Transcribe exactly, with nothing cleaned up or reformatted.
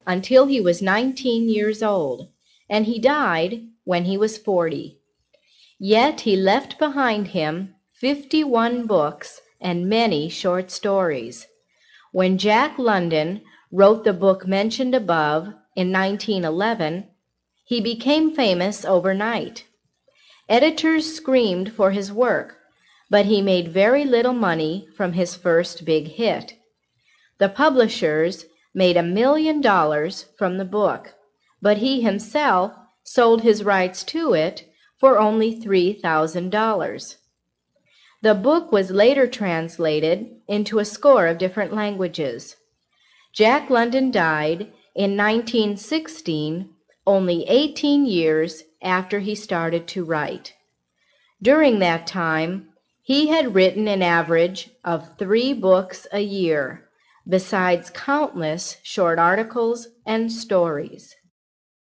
until he was nineteen years old, and he died when he was forty. Yet he left behind him fifty-one books and many short stories. When Jack London wrote the book mentioned above in nineteen eleven, he became famous overnight. Editors screamed for his work, but he made very little money from his first big hit. The publishers made a million dollars from the book, but he himself sold his rights to it for only three thousand dollars. The book was later translated into a score of different languages. Jack London died in nineteen sixteen, only eighteen years after he started to write. During that time, he had written an average of three books a year, besides countless short articles and stories.